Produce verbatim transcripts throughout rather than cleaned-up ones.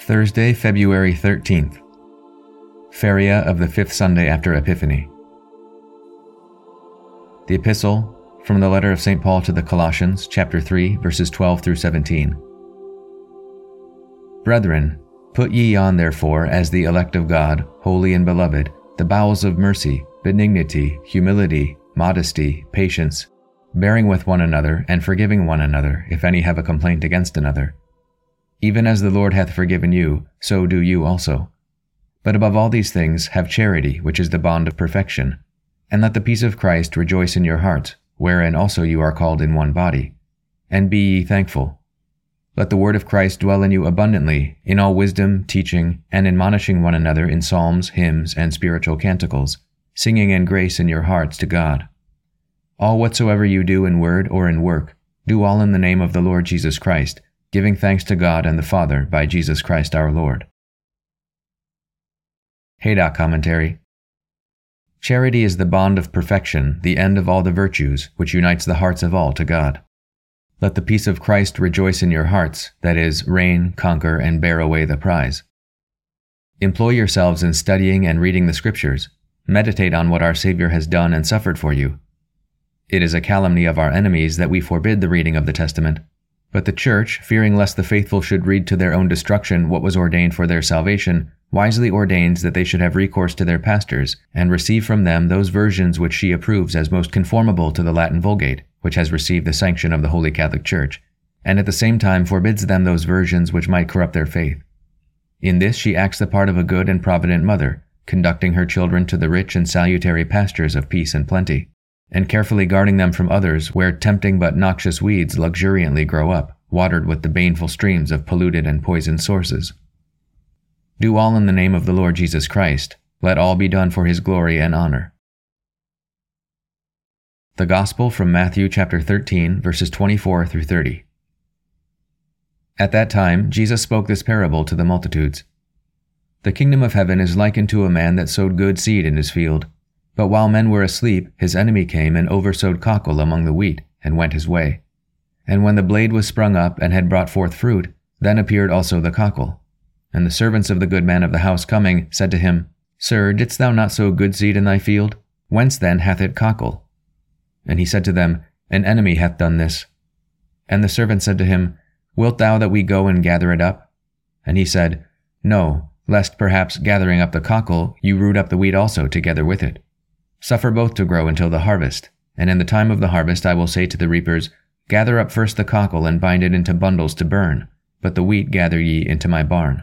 Thursday, February thirteenth. Feria of the fifth Sunday after Epiphany. The Epistle from the letter of Saint Paul to the Colossians, chapter three, verses twelve through seventeen. Brethren, put ye on therefore, as the elect of God, holy and beloved, the bowels of mercy, benignity, humility, modesty, patience, bearing with one another, and forgiving one another, if any have a complaint against another. Even as the Lord hath forgiven you, so do you also. But above all these things have charity, which is the bond of perfection. And let the peace of Christ rejoice in your hearts, wherein also you are called in one body. And be ye thankful. Let the word of Christ dwell in you abundantly, in all wisdom, teaching, and admonishing one another in psalms, hymns, and spiritual canticles, singing in grace in your hearts to God. All whatsoever you do in word or in work, do all in the name of the Lord Jesus Christ, giving thanks to God and the Father by Jesus Christ our Lord. Haydock Commentary. Charity is the bond of perfection, the end of all the virtues, which unites the hearts of all to God. Let the peace of Christ rejoice in your hearts, that is, reign, conquer, and bear away the prize. Employ yourselves in studying and reading the Scriptures. Meditate on what our Savior has done and suffered for you. It is a calumny of our enemies that we forbid the reading of the Testament. But the Church, fearing lest the faithful should read to their own destruction what was ordained for their salvation, wisely ordains that they should have recourse to their pastors, and receive from them those versions which she approves as most conformable to the Latin Vulgate, which has received the sanction of the Holy Catholic Church, and at the same time forbids them those versions which might corrupt their faith. In this she acts the part of a good and provident mother, conducting her children to the rich and salutary pastures of peace and plenty, and carefully guarding them from others where tempting but noxious weeds luxuriantly grow up, watered with the baneful streams of polluted and poisoned sources. Do all in the name of the Lord Jesus Christ. Let all be done for his glory and honor. The Gospel from Matthew chapter thirteen, verses twenty-four through thirty. At that time Jesus spoke this parable to the multitudes. The kingdom of heaven is likened to a man that sowed good seed in his field. But while men were asleep, his enemy came and oversowed cockle among the wheat, and went his way. And when the blade was sprung up and had brought forth fruit, then appeared also the cockle. And the servants of the good man of the house coming said to him, Sir, didst thou not sow good seed in thy field? Whence then hath it cockle? And he said to them, An enemy hath done this. And the servant said to him, Wilt thou that we go and gather it up? And he said, No, lest perhaps gathering up the cockle, you root up the wheat also together with it. Suffer both to grow until the harvest, and in the time of the harvest I will say to the reapers, Gather up first the cockle and bind it into bundles to burn, but the wheat gather ye into my barn.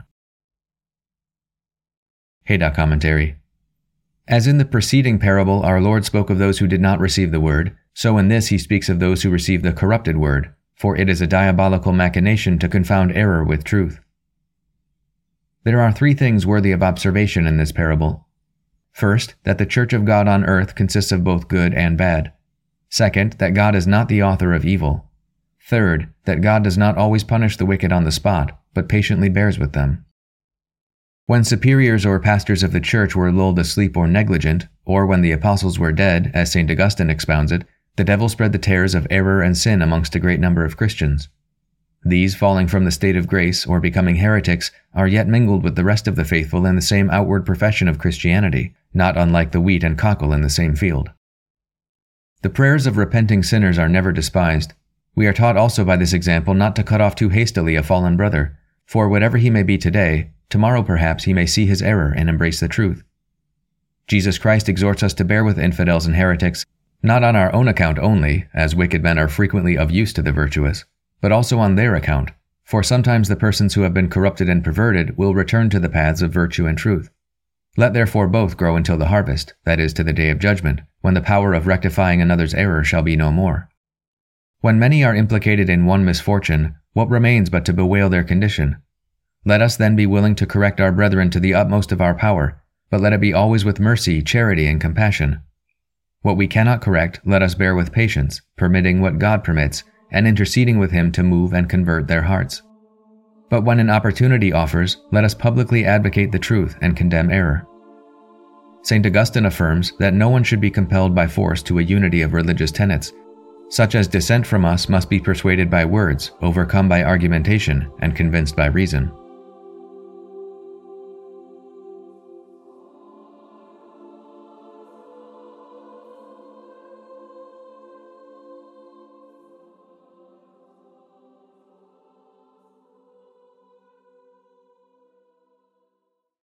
Haydock Commentary. As in the preceding parable our Lord spoke of those who did not receive the word, so in this he speaks of those who receive the corrupted word, for it is a diabolical machination to confound error with truth. There are three things worthy of observation in this parable. First, that the Church of God on earth consists of both good and bad. Second, that God is not the author of evil. Third, that God does not always punish the wicked on the spot, but patiently bears with them. When superiors or pastors of the Church were lulled asleep or negligent, or when the apostles were dead, as Saint Augustine expounds it, the devil spread the tares of error and sin amongst a great number of Christians. These, falling from the state of grace or becoming heretics, are yet mingled with the rest of the faithful in the same outward profession of Christianity, not unlike the wheat and cockle in the same field. The prayers of repenting sinners are never despised. We are taught also by this example not to cut off too hastily a fallen brother, for whatever he may be today, tomorrow perhaps he may see his error and embrace the truth. Jesus Christ exhorts us to bear with infidels and heretics, not on our own account only, as wicked men are frequently of use to the virtuous, but also on their account, for sometimes the persons who have been corrupted and perverted will return to the paths of virtue and truth. Let therefore both grow until the harvest, that is, to the day of judgment, when the power of rectifying another's error shall be no more. When many are implicated in one misfortune, what remains but to bewail their condition? Let us then be willing to correct our brethren to the utmost of our power, but let it be always with mercy, charity, and compassion. What we cannot correct, let us bear with patience, permitting what God permits, and interceding with him to move and convert their hearts. But when an opportunity offers, let us publicly advocate the truth and condemn error. Saint Augustine affirms that no one should be compelled by force to a unity of religious tenets, such as dissent from us must be persuaded by words, overcome by argumentation, and convinced by reason.